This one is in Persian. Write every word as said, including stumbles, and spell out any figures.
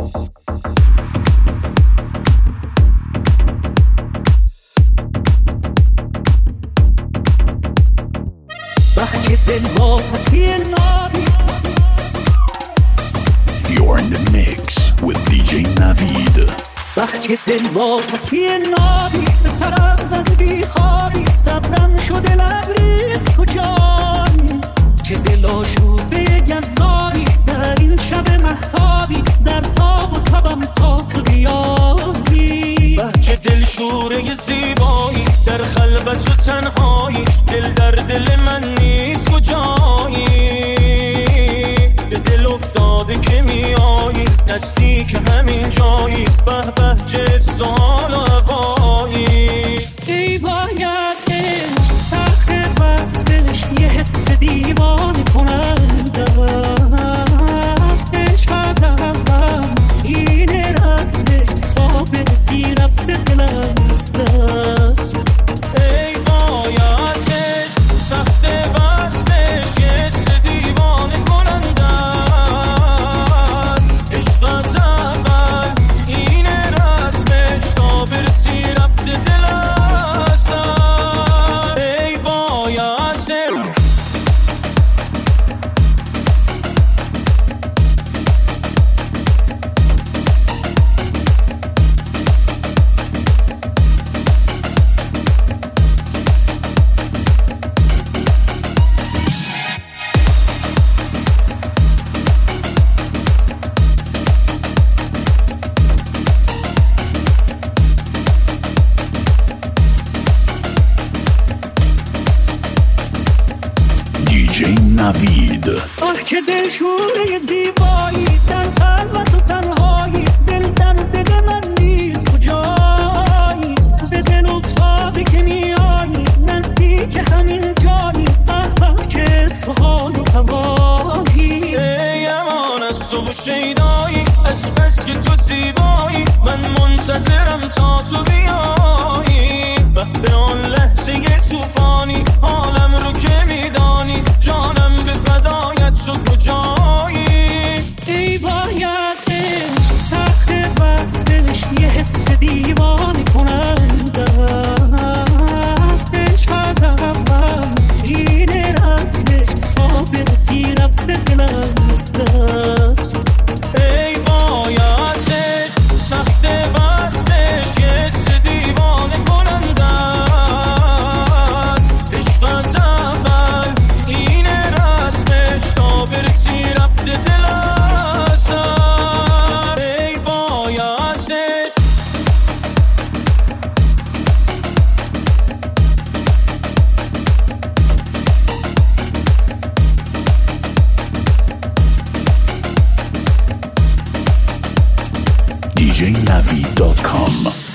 You're in the mix with دی جی نوید. وقتی دل واپسی نابی به سرم زد بی خوابی صبرم شده لبریز کجایی چه دل آشوبه جزایی در این شب مهتابی در تاب و تبم تا تو بیایی بچه دل شوره زیبایی در خلوت و تنهایی دل در دل من نیست کجایی به دل افتاده که میایی نزدیک همین جایی به به چه سال و عبایی ای باید سخت وقتش یه حس دیوانه کننده است عشق از اول این رسمه خواب رسی رفته دلم از دست ای بایدش سخت وقتش یه حس دیوانه کننده است عشق از اول این رسمش خواب رسی رفته دلم از دست ای بایدش دی جی نوید. آه که دل شوره زیبایی در خلوت و تنهایی دل در دل من نیست کجایی به دل افتاده که میایی نزدیک همین جایی اه که سوال و هوایی ای امان از تو و شیدایی از بس که تو زیبایی من منتظرم تا تو بیایی به آن لحظه یه توفانی حالم رو که میدانی جانم به فدایت شد کجایی ای باید سخت وقتش یه حس دیوانه کننده است عشق از اول این رسمش خواب رسی رفته دلم از دست ای بایدش سخت وقتش یه حس دیوانه کننده است عشق از اول این رسمش تا برسی رفته دل از سر ای بایدش دی جی نوید دات کام